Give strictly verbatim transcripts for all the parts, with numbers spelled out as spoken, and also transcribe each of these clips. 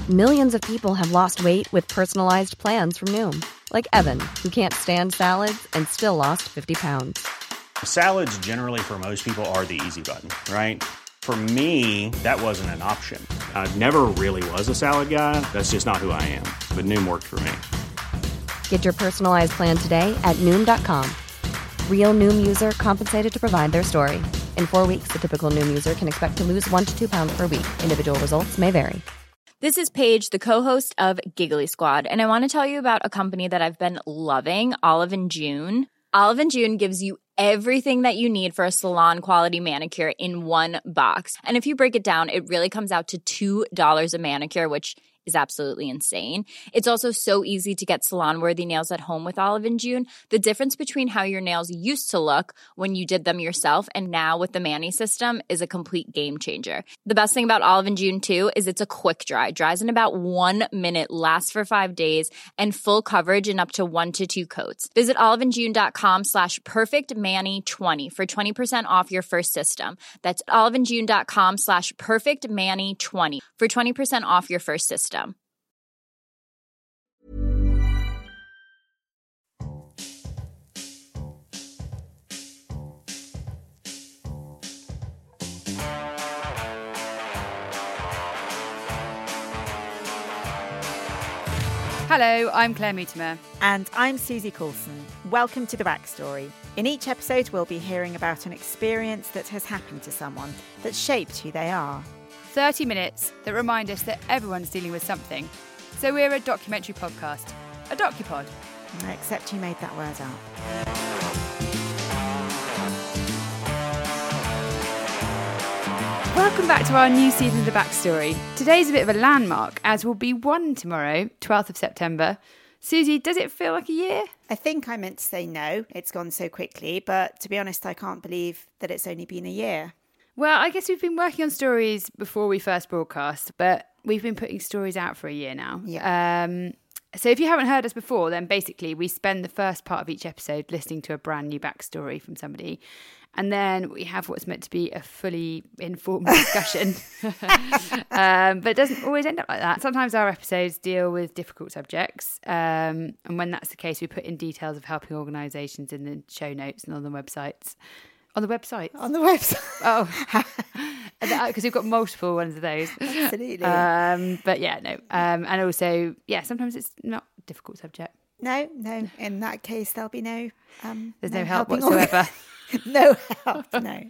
Millions of people have lost weight with personalized plans from Noom. Like Evan, who can't stand salads and still lost fifty pounds. Salads generally for most people are the easy button, right? For me, that wasn't an option. I never really was a salad guy. That's just not who I am. But Noom worked for me. Get your personalized plan today at Noom dot com. Real Noom user compensated to provide their story. In four weeks, the typical Noom user can expect to lose one to two pounds per week. Individual results may vary. This is Paige, the co-host of Giggly Squad, and I want to tell you about a company that I've been loving, Olive and June. Olive and June gives you everything that you need for a salon-quality manicure in one box. And if you break it down, it really comes out to two dollars a manicure, which is absolutely insane. It's also so easy to get salon-worthy nails at home with Olive and June. The difference between how your nails used to look when you did them yourself and now with the Mani system is a complete game changer. The best thing about Olive and June, too, is it's a quick dry. Dries in about one minute, lasts for five days, and full coverage in up to one to two coats. Visit oliveandjune.com slash perfectmani20 for twenty percent off your first system. That's oliveandjune.com slash perfectmani20 for twenty percent off your first system. Hello, I'm Claire Mutimer. And I'm Susie Coulson. Welcome to The Backstory. In each episode, we'll be hearing about an experience that has happened to someone that shaped who they are. thirty minutes that remind us that everyone's dealing with something. So we're a documentary podcast, a docupod. Except you made that word up. Welcome back to our new season of The Backstory. Today's a bit of a landmark, as we'll be one tomorrow, twelfth of September. Susie, does it feel like a year? I think I meant to say no, it's gone so quickly, but to be honest, I can't believe that it's only been a year. Well, I guess we've been working on stories before we first broadcast, but we've been putting stories out for a year now. Yeah. Um, so if you haven't heard us before, then basically we spend the first part of each episode listening to a brand new backstory from somebody. And then we have what's meant to be a fully informed discussion. um, but it doesn't always end up like that. Sometimes our episodes deal with difficult subjects. Um, and when that's the case, we put in details of helping organisations in the show notes and on the websites. On the website? On the website. Oh, because we've got multiple ones of those. Absolutely. Um, but yeah, no. Um, and also, yeah, sometimes it's not a difficult subject. No, no. In that case, there'll be no... Um, There's no, no help helping whatsoever. No help, no.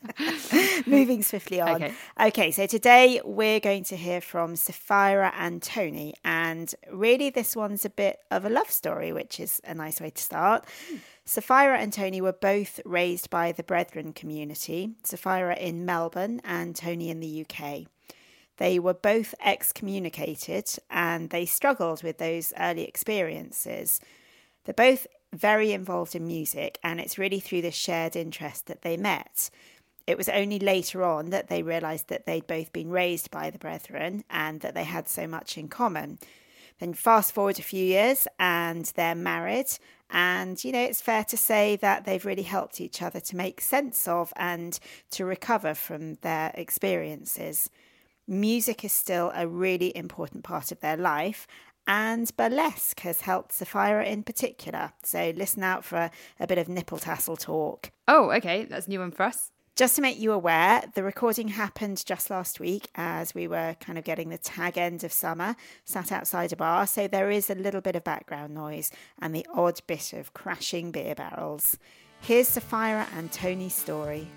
Moving swiftly on. Okay. okay, so today we're going to hear from Sapphira and Tony. And really, this one's a bit of a love story, which is a nice way to start. Mm. Sapphira and Tony were both raised by the Brethren community, Sapphira in Melbourne and Tony in the U K. They were both excommunicated and they struggled with those early experiences. They're both very involved in music, and it's really through this shared interest that they met. It was only later on that they realised that they'd both been raised by the Brethren and that they had so much in common. Then fast forward a few years and they're married, and, you know, it's fair to say that they've really helped each other to make sense of and to recover from their experiences. Music is still a really important part of their life, and burlesque has helped Sapphira in particular. So listen out for a, a bit of nipple tassel talk. Oh, okay. That's a new one for us. Just to make you aware, the recording happened just last week as we were kind of getting the tag end of summer, sat outside a bar. So there is a little bit of background noise and the odd bit of crashing beer barrels. Here's Sapphira and Tony's story.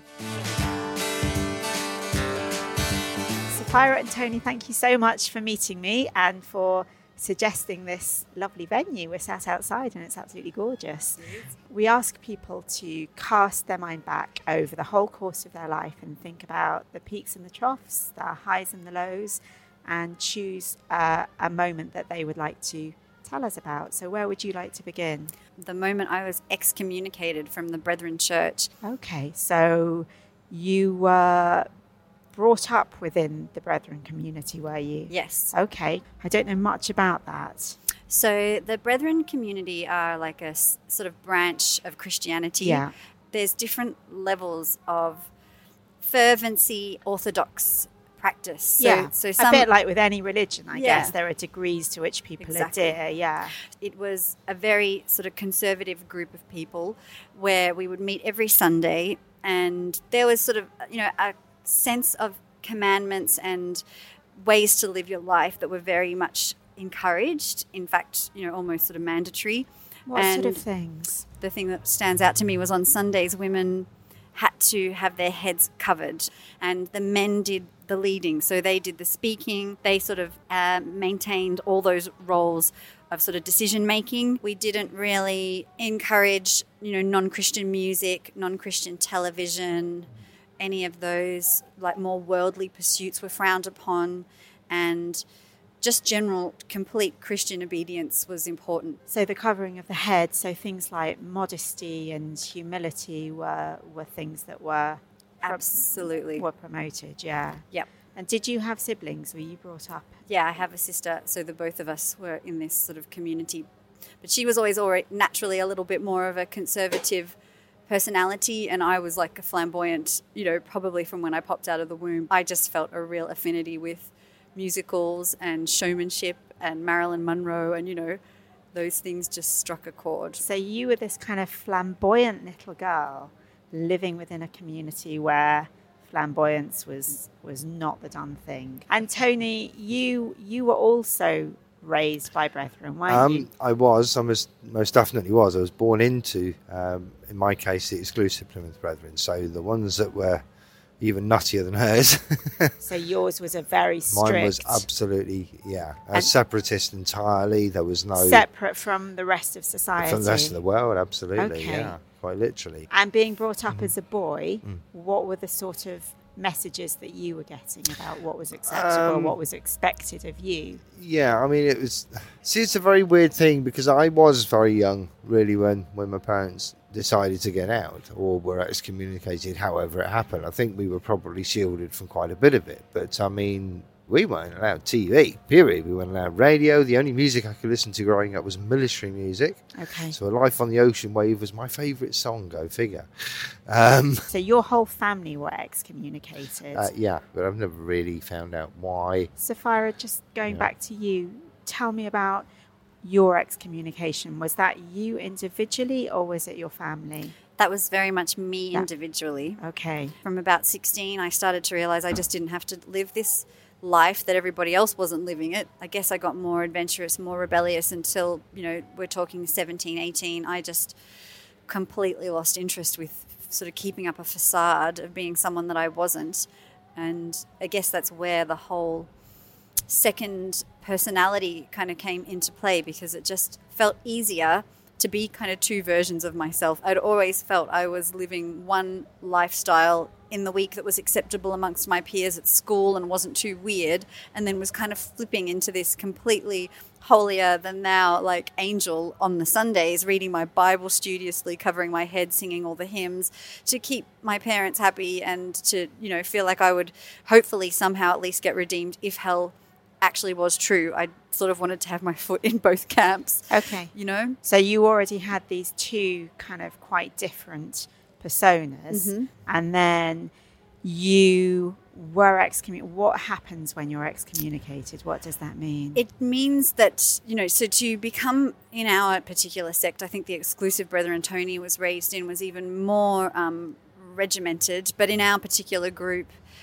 Sapphira and Tony, thank you so much for meeting me and for suggesting this lovely venue. We're sat outside and it's absolutely gorgeous. We ask people to cast their mind back over the whole course of their life and think about the peaks and the troughs, the highs and the lows, and choose uh, a moment that they would like to tell us about. So where would you like to begin? The moment I was excommunicated from the Brethren Church. Okay, so you were brought up within the Brethren community, were you? Yes. Okay. I don't know much about that. So the Brethren community are like a s- sort of branch of Christianity. Yeah. There's different levels of fervency, orthodox practice. So, yeah, so some, a bit like with any religion, I Yeah. guess. There are degrees to which people Exactly. adhere, yeah. It was a very sort of conservative group of people where we would meet every Sunday, and there was sort of, you know, a sense of commandments and ways to live your life that were very much encouraged. In fact, you know, almost sort of mandatory. What and sort of things? The thing that stands out to me was on Sundays, women had to have their heads covered, and the men did the leading. So they did the speaking. They sort of uh, maintained all those roles of sort of decision making. We didn't really encourage, you know, non-Christian music, non-Christian television, any of those like more worldly pursuits were frowned upon, and just general complete Christian obedience was important. So the covering of the head, so things like modesty and humility were were things that were pro- Absolutely. were promoted, yeah. Yep. And did you have siblings? Were you brought up? Yeah, I have a sister, so the both of us were in this sort of community. But she was always already naturally a little bit more of a conservative personality, and I was like a flamboyant, you know, probably from when I popped out of the womb. I just felt a real affinity with musicals and showmanship and Marilyn Monroe, and, you know, those things just struck a chord. So you were this kind of flamboyant little girl living within a community where flamboyance was was not the done thing. And Tony, you you were also raised by brethren, weren't Um, you? I was, I most, most definitely was. I was born into, um, in my case, the exclusive Plymouth Brethren. So the ones that were even nuttier than hers. So yours was a very strict... Mine was absolutely, yeah, a And- separatist entirely. There was no... separate from the rest of society. From the rest of the world, absolutely, Okay. yeah, quite literally. And being brought up Mm-hmm. as a boy, Mm. what were the sort of messages that you were getting about what was acceptable, Um, what was expected of you? Yeah, I mean, it was... See, it's a very weird thing because I was very young, really, when, when my parents decided to get out or were excommunicated, however it happened. I think we were probably shielded from quite a bit of it. But, I mean, we weren't allowed T V, period. We weren't allowed radio. The only music I could listen to growing up was military music. Okay. So A Life on the Ocean Wave was my favourite song, go figure. Um, So your whole family were excommunicated. uh, yeah, but I've never really found out why. Sapphira, just going Yeah. back to you, tell me about your excommunication. Was that you individually or was it your family? That was very much me That- individually. Okay. From about sixteen, I started to realize I just didn't have to live this life that everybody else wasn't living it. I guess I got more adventurous, more rebellious until, you know, we're talking seventeen, eighteen. I just completely lost interest with sort of keeping up a facade of being someone that I wasn't. And I guess that's where the whole second personality kind of came into play, because it just felt easier to be kind of two versions of myself. I'd always felt I was living one lifestyle in the week that was acceptable amongst my peers at school and wasn't too weird, and then was kind of flipping into this completely holier than thou, like angel on the Sundays, reading my Bible studiously, covering my head, singing all the hymns to keep my parents happy and to, you know, feel like I would hopefully somehow at least get redeemed if hell actually was true. I sort of wanted to have my foot in both camps. Okay. You know? So you already had these two kind of quite different personas, Mhm. and then you were excommunicated. What happens when you're excommunicated? What does that mean? It means that, you know, so to become in our particular sect, I think the exclusive Brethren Tony was raised in was even more um, regimented. But in our particular group,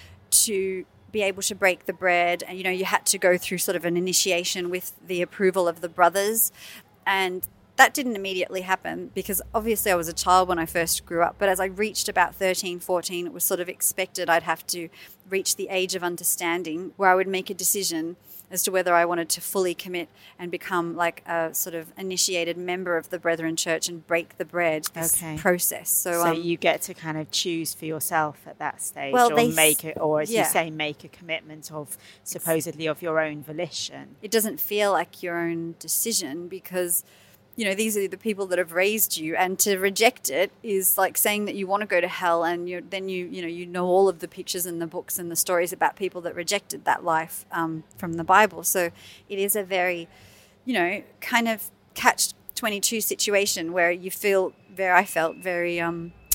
to be able to break the bread, and, you know, you had to go through sort of an initiation with the approval of the brothers. And that didn't immediately happen because obviously I was a child when I first grew up. But as I reached about thirteen, fourteen, it was sort of expected I'd have to reach the age of understanding where I would make a decision as to whether I wanted to fully commit and become like a sort of initiated member of the Brethren Church and break the bread, this Okay. process. So, So um, you get to kind of choose for yourself at that stage, Well, or they s- make it, or as yeah. you say, make a commitment of supposedly of your own volition. it doesn't feel like your own decision because, you know, these are the people that have raised you, and to reject it is like saying that you want to go to hell, and you then you you know you know all of the pictures and the books and the stories about people that rejected that life um, from the Bible. So it is a very, you know, kind of catch twenty-two situation where you feel very, I felt very um,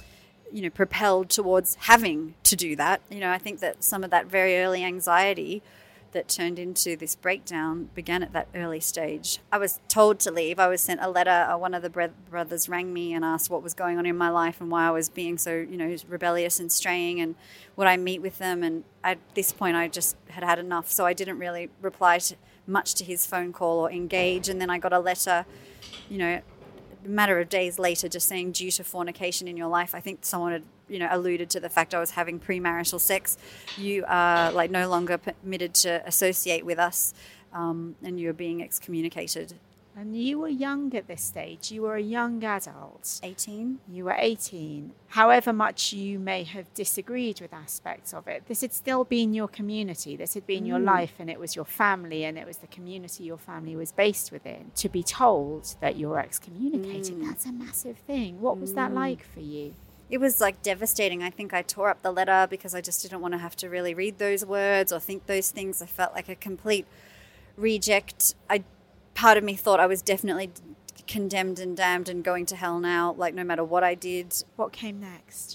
you know, propelled towards having to do that. You know, I think that some of that very early anxiety that turned into this breakdown began at that early stage. I was told to leave. I was sent a letter. Uh, one of the bre- brothers rang me and asked what was going on in my life and why I was being so, you know, rebellious and straying, and would I meet with them. And at this point, I just had had enough. So I didn't really reply to, much to his phone call or engage. And then I got a letter, you know, a matter of days later, just saying, due to fornication in your life, I think someone had, you know, alluded to the fact I was having premarital sex. You are like no longer permitted to associate with us, um, and you're being excommunicated. And you were young at this stage. You were a young adult. eighteen. You were eighteen. However much you may have disagreed with aspects of it, this had still been your community. This had been mm. your life, and it was your family, and it was the community your family was based within. To be told that you're excommunicated, mm. that's a massive thing. What was mm. that like for you? It was like devastating. I think I tore up the letter because I just didn't want to have to really read those words or think those things. I felt like a complete reject. I Part of me thought I was definitely condemned and damned and going to hell now, like no matter what I did. What came next?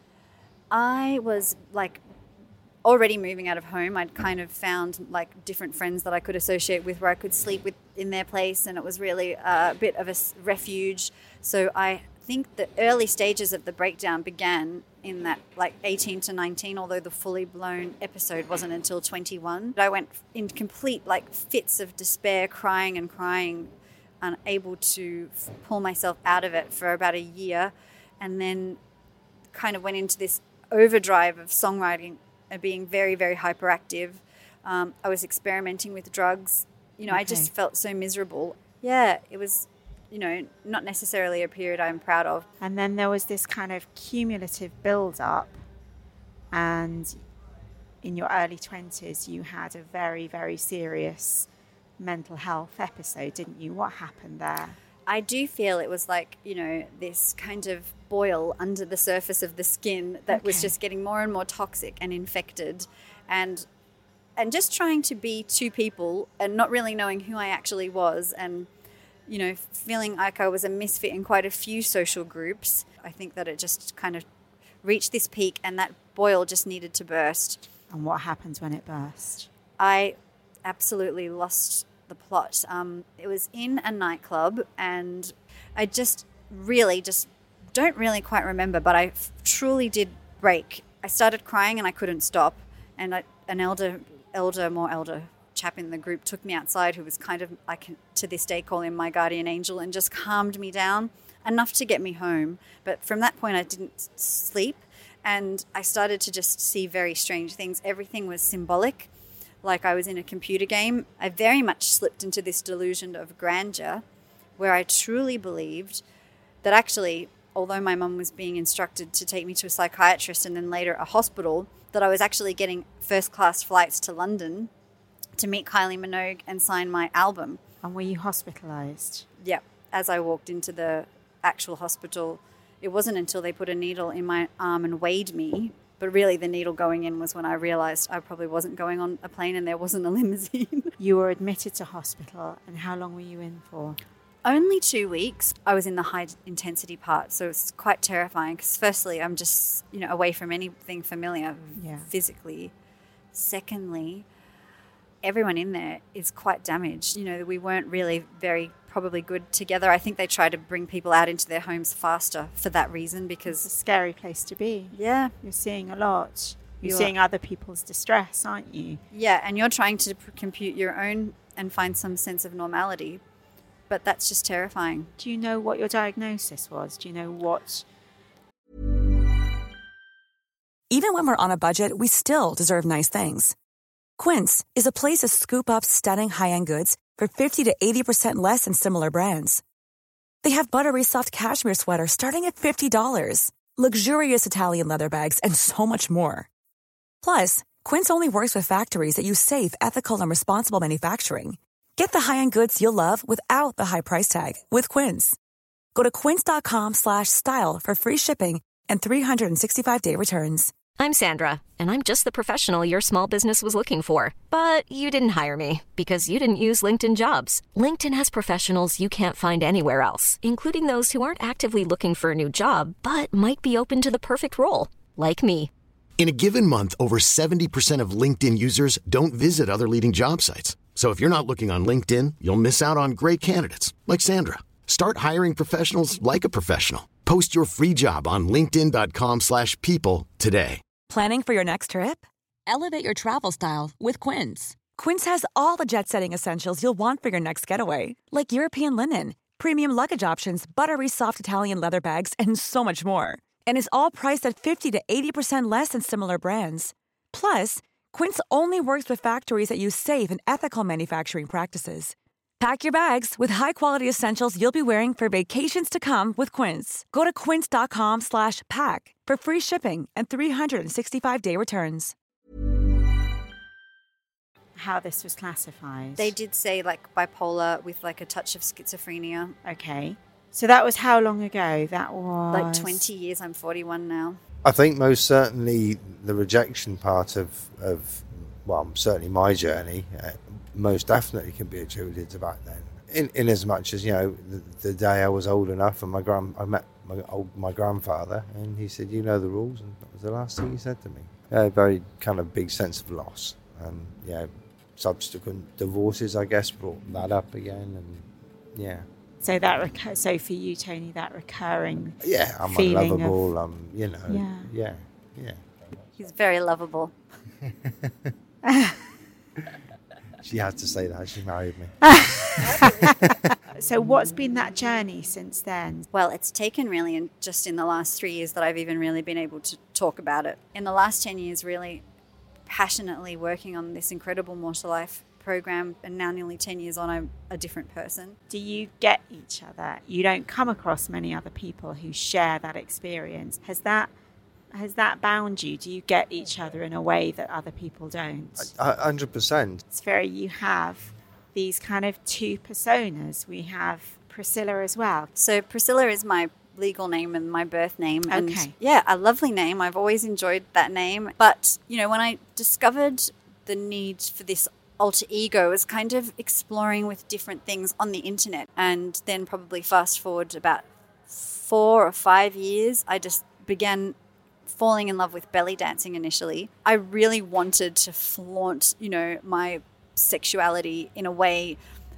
I was like already moving out of home. I'd kind of found like different friends that I could associate with where I could sleep with in their place, and it was really a bit of a refuge. So I think the early stages of the breakdown began in that like eighteen to nineteen, although the fully blown episode wasn't until twenty-one. I went in complete like fits of despair, crying and crying, unable to pull myself out of it for about a year, and then kind of went into this overdrive of songwriting and being very, very hyperactive. Um, I was experimenting with drugs. You know, okay. I just felt so miserable. Yeah, it was, you know, not necessarily a period I'm proud of. And then there was this kind of cumulative build-up, and in your early twenties you had a very, very serious mental health episode, didn't you? What happened there? I do feel it was like, you know, this kind of boil under the surface of the skin that okay. was just getting more and more toxic and infected, and and just trying to be two people and not really knowing who I actually was, and you know, feeling like I was a misfit in quite a few social groups. I think that it just kind of reached this peak, and that boil just needed to burst. And what happened when it burst? I absolutely lost the plot. Um, it was in a nightclub, and I just really just don't really quite remember, but I f- truly did break. I started crying and I couldn't stop, and I, an elder, elder, more elder chap in the group took me outside, who was kind of, I can to this day call him my guardian angel, and just calmed me down enough to get me home. But from that point I didn't sleep, and I started to just see very strange things. Everything was symbolic, like I was in a computer game. I very much slipped into this delusion of grandeur, where I truly believed that actually, although my mum was being instructed to take me to a psychiatrist and then later a hospital, that I was actually getting first-class flights to London to meet Kylie Minogue and sign my album. And were you hospitalised? Yeah. As I walked into the actual hospital, it wasn't until they put a needle in my arm and weighed me, but really the needle going in was when I realised I probably wasn't going on a plane and there wasn't a limousine. You were admitted to hospital, and how long were you in for? Only two weeks. I was in the high intensity part, so it's quite terrifying because firstly, I'm just, you know, away from anything familiar yeah. physically. Secondly, everyone in there is quite damaged. You know, we weren't really very probably good together. I think they try to bring people out into their homes faster for that reason, because it's a scary place to be. Yeah. You're seeing a lot. You're you seeing are. other people's distress, aren't you? Yeah, and you're trying to compute your own and find some sense of normality. But that's just terrifying. Do you know what your diagnosis was? Do you know what? Even when we're on a budget, we still deserve nice things. Quince is a place to scoop up stunning high-end goods for fifty to eighty percent less than similar brands. They have buttery soft cashmere sweaters starting at fifty dollars, luxurious Italian leather bags, and so much more. Plus, Quince only works with factories that use safe, ethical, and responsible manufacturing. Get the high-end goods you'll love without the high price tag with Quince. Go to quince.com slash style for free shipping and three sixty-five day returns. I'm Sandra, and I'm just the professional your small business was looking for. But you didn't hire me because you didn't use LinkedIn Jobs. LinkedIn has professionals you can't find anywhere else, including those who aren't actively looking for a new job, but might be open to the perfect role, like me. In a given month, over seventy percent of LinkedIn users don't visit other leading job sites. So if you're not looking on LinkedIn, you'll miss out on great candidates like Sandra. Start hiring professionals like a professional. Post your free job on linkedin.com slash people today. Planning for your next trip? Elevate your travel style with Quince. Quince has all the jet-setting essentials you'll want for your next getaway, like European linen, premium luggage options, buttery soft Italian leather bags, and so much more. And is all priced at fifty to eighty percent less than similar brands. Plus, Quince only works with factories that use safe and ethical manufacturing practices. Pack your bags with high-quality essentials you'll be wearing for vacations to come with Quince. Go to quince.com slash pack for free shipping and three sixty-five day returns. How this was classified? They did say like bipolar with like a touch of schizophrenia. Okay. So that was how long ago? That was... Like twenty years. I'm forty-one now. I think most certainly the rejection part of, of well, certainly my journey, uh, most definitely can be attributed to back then. In, in as much as, you know, the, the day I was old enough and my grand, I met my old, my grandfather and he said, you know the rules, and that was the last thing he said to me. A very kind of big sense of loss. And, you know, subsequent divorces, I guess, brought that up again. And, yeah. So that recur- so for you, Tony, that recurring yeah, I'm feeling unlovable. of... I'm, you know, yeah, yeah, yeah. He's very lovable. She had to say that. She married me. So what's been that journey since then? Well, it's taken really in just in the last three years that I've even really been able to talk about it. In the last ten years, really passionately working on this incredible More to Life program, and now nearly ten years on, I'm a different person. Do you get each other? You don't come across many other people who share that experience. Has that has that bound you? Do you get each other in a way that other people don't? A hundred percent. It's very, you have these kind of two personas. We have Priscilla as well. So Priscilla is my legal name and my birth name. And okay. Yeah, a lovely name. I've always enjoyed that name. But, you know, when I discovered the need for this alter ego, I was kind of exploring with different things on the internet. And then probably fast forward about four or five years, I just began falling in love with belly dancing initially. I really wanted to flaunt, you know, my sexuality in a way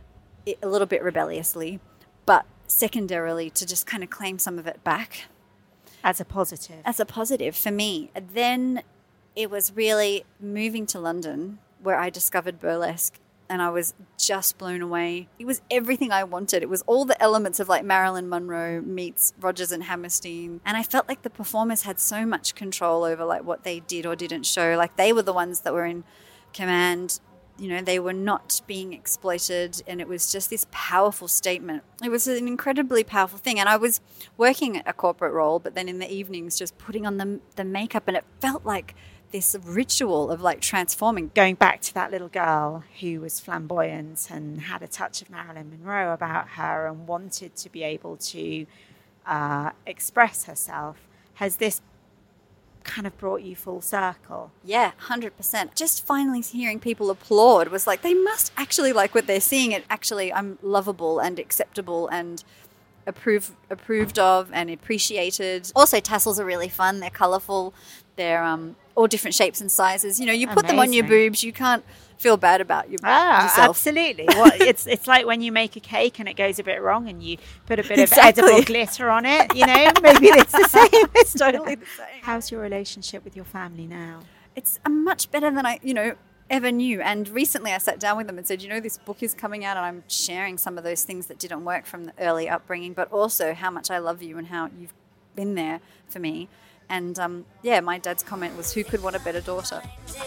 a little bit rebelliously, but secondarily to just kind of claim some of it back. As a positive. As a positive for me. Then it was really moving to London where I discovered burlesque, and I was just blown away. It was everything I wanted. It was all the elements of like Marilyn Monroe meets Rodgers and Hammerstein. And I felt like the performers had so much control over like what they did or didn't show. Like they were the ones that were in command. You know, they were not being exploited, and it was just this powerful statement. It was an incredibly powerful thing. And I was working a corporate role, but then in the evenings just putting on the, the makeup, and it felt like this ritual of like transforming. Going back to that little girl who was flamboyant and had a touch of Marilyn Monroe about her and wanted to be able to uh, express herself, has this kind of brought you full circle? Yeah, one hundred percent. Just finally hearing people applaud was like, they must actually like what they're seeing. It actually, I'm lovable and acceptable and approved approved of and appreciated. Also, tassels are really fun. They're colourful. They're um, all different shapes and sizes. You know, you put Amazing. them on your boobs. You can't feel bad about your, ah, yourself. Absolutely. Well, it's it's like when you make a cake and it goes a bit wrong and you put a bit exactly. of edible glitter on it, you know, maybe it's the same. It's totally the same. How's your relationship with your family now? It's uh, much better than I, you know, ever knew. And recently I sat down with them and said, you know, this book is coming out and I'm sharing some of those things that didn't work from the early upbringing, but also how much I love you and how you've been there for me. And, um, yeah, my dad's comment was, who could want a better daughter?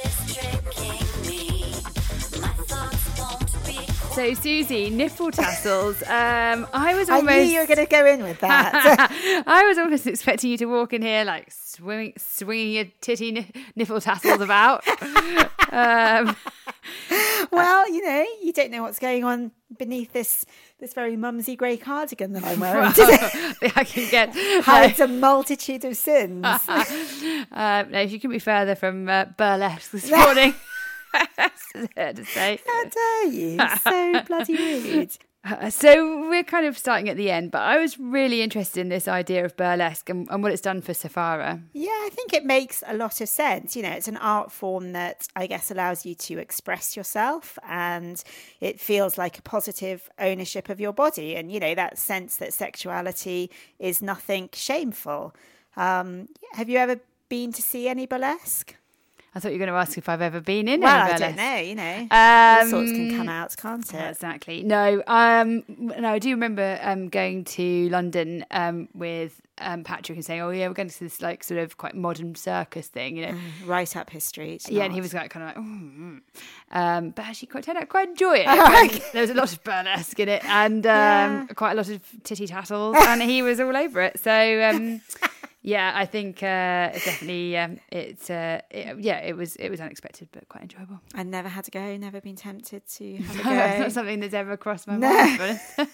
So, Susie, nipple tassels. Um, I was almost... I knew you were going to go in with that. I was almost expecting you to walk in here like swinging, swinging your titty n- nipple tassels about. um, Well, you know, you don't know what's going on beneath this this very mumsy grey cardigan that I'm wearing today. I can get hides a multitude of sins. uh, no, if you couldn't be further from uh, burlesque this morning. That's fair to say. How dare you? So bloody rude. Uh, so we're kind of starting at the end, but I was really interested in this idea of burlesque and, and what it's done for Sapphira. Yeah, I think it makes a lot of sense. You know, it's an art form that I guess allows you to express yourself, and it feels like a positive ownership of your body. And, you know, that sense that sexuality is nothing shameful. Um, have you ever been to see any burlesque? I thought you were going to ask if I've ever been in well, any burlesque. I don't know, you know. Um, all sorts can come out, can't it? Exactly. No, um, no, I do remember um, going to London um, with um, Patrick and saying, oh, yeah, we're going to this like sort of quite modern circus thing, you know. Mm, right up his street. Yeah, not. and he was like, kind of like, mm. um, but actually quite turned out quite enjoy it. Okay. There was a lot of burlesque in it and um, Yeah. quite a lot of titty tattles, and he was all over it. So... Um, Yeah, I think uh, definitely um, it's uh, it, yeah, it was it was unexpected but quite enjoyable. I never had to go, never been tempted to have a No, go. that's not something that's ever crossed my No. mind. But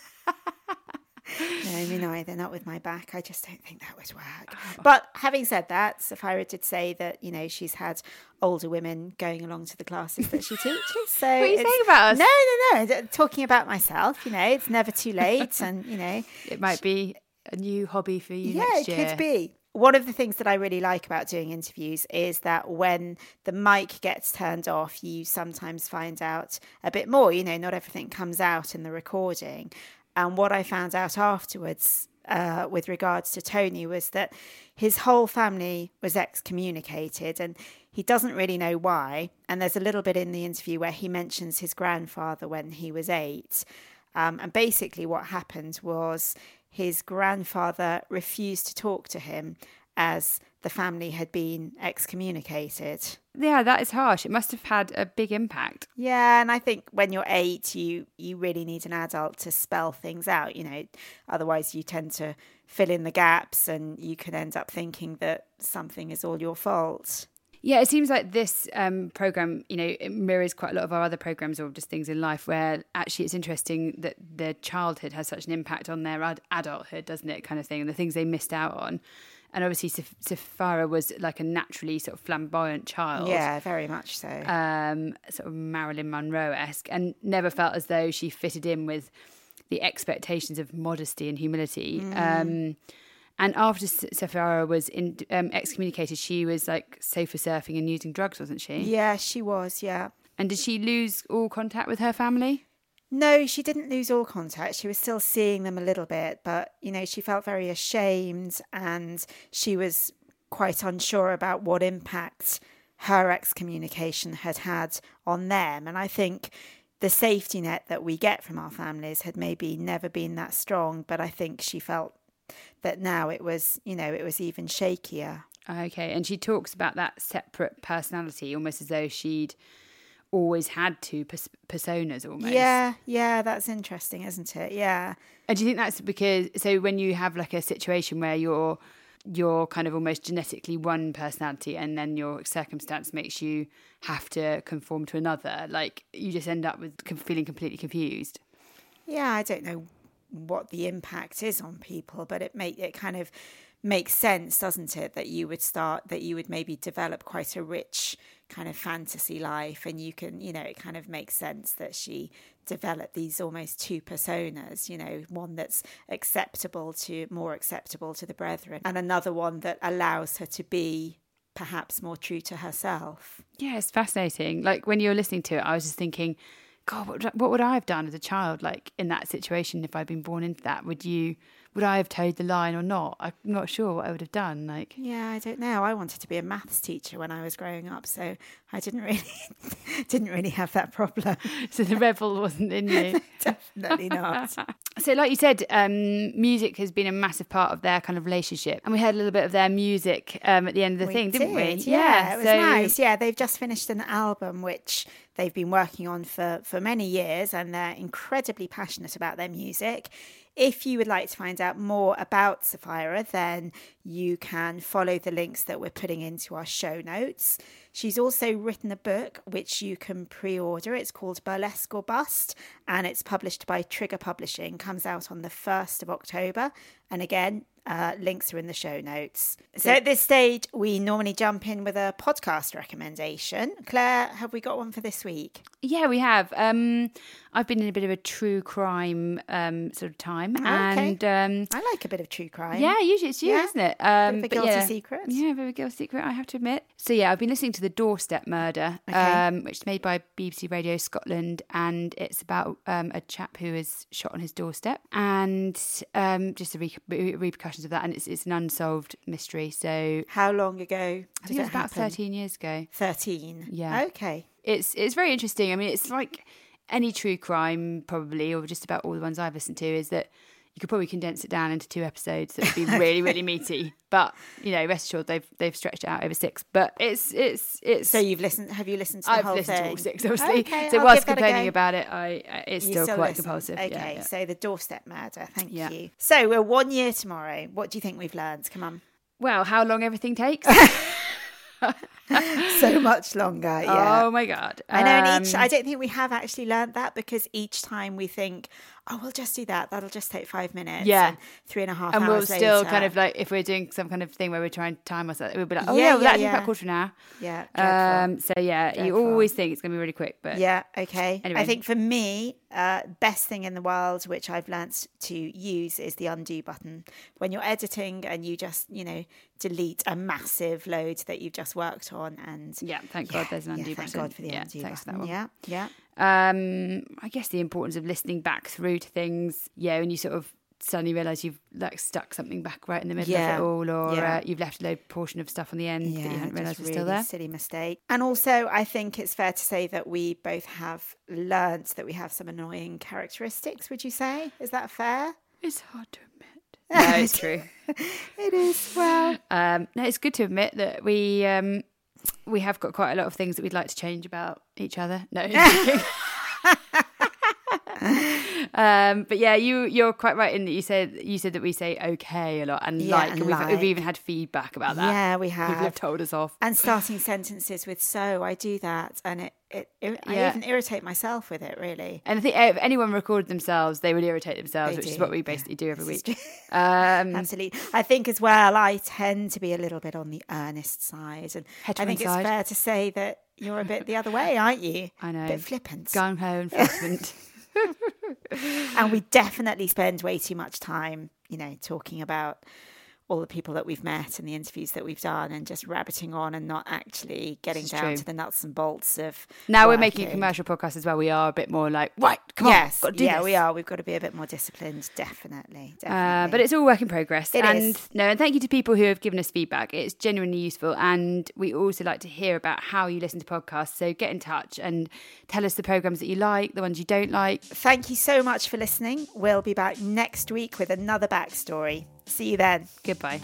No, me neither, not with my back. I just don't think that would work. But having said that, Sapphira did say that, you know, she's had older women going along to the classes that she teaches. So what are you it's- saying about us? No, no, no. Talking about myself, you know, it's never too late. And, you know, it might be a new hobby for you yeah, next it year. could be. One of the things that I really like about doing interviews is that when the mic gets turned off, you sometimes find out a bit more. You know, not everything comes out in the recording. And what I found out afterwards uh, with regards to Tony was that his whole family was excommunicated and he doesn't really know why. And there's a little bit in the interview where he mentions his grandfather when he was eight. Um, and basically what happened was his grandfather refused to talk to him as the family had been excommunicated. Yeah, that is harsh. It must have had a big impact. Yeah, and I think when you're eight, you you really need an adult to spell things out, you know. Otherwise, you tend to fill in the gaps and you can end up thinking that something is all your fault. Yeah, it seems like this um, programme, you know, it mirrors quite a lot of our other programmes or just things in life where actually it's interesting that their childhood has such an impact on their ad- adulthood, doesn't it, kind of thing, and the things they missed out on. And obviously Saph- Sapphira was like a naturally sort of flamboyant child. Yeah, very much so. Um, sort of Marilyn Monroe-esque, and never felt as though she fitted in with the expectations of modesty and humility. Mm. Um And after Sapphira was in, um, excommunicated, she was like sofa surfing and using drugs, wasn't she? Yeah, she was, yeah. And did she lose all contact with her family? No, she didn't lose all contact. She was still seeing them a little bit, but, you know, she felt very ashamed and she was quite unsure about what impact her excommunication had had on them. And I think the safety net that we get from our families had maybe never been that strong, but I think she felt that now it was, you know, it was even shakier. Okay, and she talks about that separate personality, almost as though she'd always had two pers- personas almost. Yeah, yeah, that's interesting, isn't it? Yeah. And do you think that's because, so when you have like a situation where you're, you're kind of almost genetically one personality and then your circumstance makes you have to conform to another, like you just end up with feeling completely confused? Yeah, I don't know what the impact is on people, but it make it kind of makes sense, doesn't it, that you would start that you would maybe develop quite a rich kind of fantasy life, and you can, you know, it kind of makes sense that she developed these almost two personas, you know, one that's acceptable to more acceptable to the brethren and another one that allows her to be perhaps more true to herself. Yeah, it's fascinating. Like when you were listening to it, I was just thinking, God, what, what would I have done as a child, like in that situation, if I'd been born into that? Would you, would I have towed the line or not? I'm not sure what I would have done. Like, yeah, I don't know. I wanted to be a maths teacher when I was growing up, so I didn't really, didn't really have that problem. So the rebel wasn't in you. Definitely not. So, like you said, um, music has been a massive part of their kind of relationship, and we heard a little bit of their music um, at the end of the we thing, didn't did, we? Yeah, yeah, it was so... nice. Yeah, they've just finished an album which they've been working on for, for many years, and they're incredibly passionate about their music. If you would like to find out more about Sapphira, then you can follow the links that we're putting into our show notes. She's also written a book which you can pre-order. It's called Burlesque or Bust, and it's published by Trigger Publishing. Comes out on the first of October. And again, uh, links are in the show notes. So at this stage, we normally jump in with a podcast recommendation. Claire, have we got one for this week? Yeah, we have. Um, I've been in a bit of a true crime um, sort of time. Okay. And um, I like a bit of true crime. yeah, usually it's you, Yeah. isn't it? Um, Bit of a but guilty yeah. secret. Yeah, a bit of a guilty secret, I have to admit. So yeah, I've been listening to The Doorstep Murder, Okay. um, which is made by B B C Radio Scotland, and it's about um, a chap who is shot on his doorstep, and um, just the re- re- repercussions of that, and it's, it's an unsolved mystery. So How long ago I did think it was it about happen? thirteen years ago. thirteen. Yeah. Okay. It's it's very interesting. I mean, it's like any true crime, probably, or just about all the ones I've listened to, is that you could probably condense it down into two episodes that would be really, really meaty. But you know, rest assured, they've they've stretched it out over six. But it's it's it's. So you've listened? Have you listened to the I've whole listened thing? to all six, obviously. Okay, so I'll whilst give that a complaining go. about it, I it's You still, still quite listen. compulsive. Okay, Yeah, yeah. so the Doorstep Murder. Thank Yeah. you. So we're one year tomorrow. What do you think we've learned? Come on. Well, how long everything takes? So much longer. Yeah. Oh my god! I know, and each, Um, I don't think we have actually learned that, because each time we think, oh, we'll just do that. That'll just take five minutes. Yeah. And three and a half and we'll hours still later. kind of like, if we're doing some kind of thing where we're trying to time ourselves, we'll be like, oh Yeah, yeah, well, yeah, that took yeah. about a quarter of an hour. Yeah. dreadful. Um. So yeah, you Dreadful. always think it's going to be really quick, but Yeah, okay. Anyway. I think for me, uh, best thing in the world, which I've learnt to use, is the undo button. When you're editing and you just, you know, delete a massive load that you've just worked on, and yeah, thank God there's an yeah, undo thank button. God for the yeah, undo thanks for button. that one. Yeah, yeah. Um, I guess the importance of listening back through to things. Yeah, when you sort of suddenly realise you've like stuck something back right in the middle Yeah, of it all, or yeah. uh, you've left a low portion of stuff on the end that you hadn't just realised was really still there. silly mistake. And also, I think it's fair to say that we both have learnt that we have some annoying characteristics. Would you say? Is that fair? It's hard to admit. No, it's true. It is. Well, Um, no, it's good to admit that we um, we have got quite a lot of things that we'd like to change about each other. No. Um, but yeah, you you're quite right in that you said you said that we say okay a lot, and Yeah, like, and we've, like. we've even had feedback about that. Yeah, we People have. have told us off. And starting sentences with "so," I do that, and it, it, it I Yeah. even irritate myself with it, really. And I think if anyone recorded themselves, they would irritate themselves, They which is do, what we yeah. basically do every This week. is Um, Absolutely. I think as well, I tend to be a little bit on the earnest side, and I Heteron think it's side. fair to say that you're a bit the other way, aren't you? I know. A bit flippant. gung ho and flippant. And we definitely spend way too much time, you know, talking about all the people that we've met and the interviews that we've done, and just rabbiting on and not actually getting It's down true. to the nuts and bolts of Now we're making a working. commercial podcast as well. We are a bit more like, right, come Yes, on, got to do yeah, this. we are. We've got to be a bit more disciplined, definitely. definitely. Uh, but it's all work in progress. It and is. no, and thank you to people who have given us feedback. It's genuinely useful. And we also like to hear about how you listen to podcasts. So get in touch and tell us the programmes that you like, the ones you don't like. Thank you so much for listening. We'll be back next week with another backstory. See you then. Goodbye.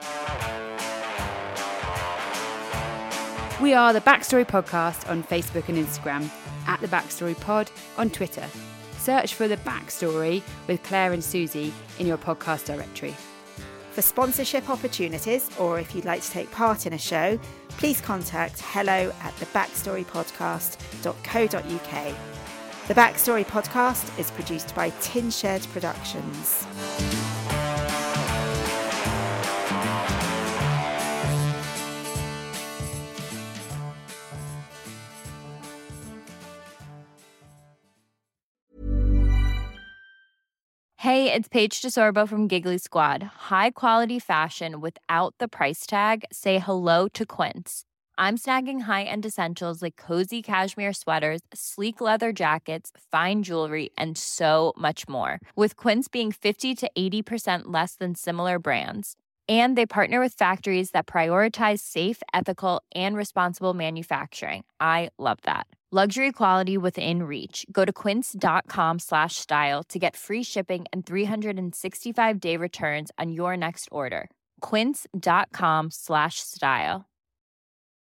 We are the Backstory Podcast on Facebook and Instagram, at the Backstory Pod on Twitter. Search for the Backstory with Claire and Susie in your podcast directory. For sponsorship opportunities, or if you'd like to take part in a show, please contact hello at the backstory podcast dot co dot uk. The Backstory Podcast is produced by Tin Shed Productions. Hey, it's Paige DeSorbo from Giggly Squad. High quality fashion without the price tag. Say hello to Quince. I'm snagging high-end essentials like cozy cashmere sweaters, sleek leather jackets, fine jewelry, and so much more. With Quince being fifty to eighty percent less than similar brands. And they partner with factories that prioritize safe, ethical, and responsible manufacturing. I love that. Luxury quality within reach. Go to quince.com slash style to get free shipping and three sixty-five day returns on your next order. Quince.com slash style.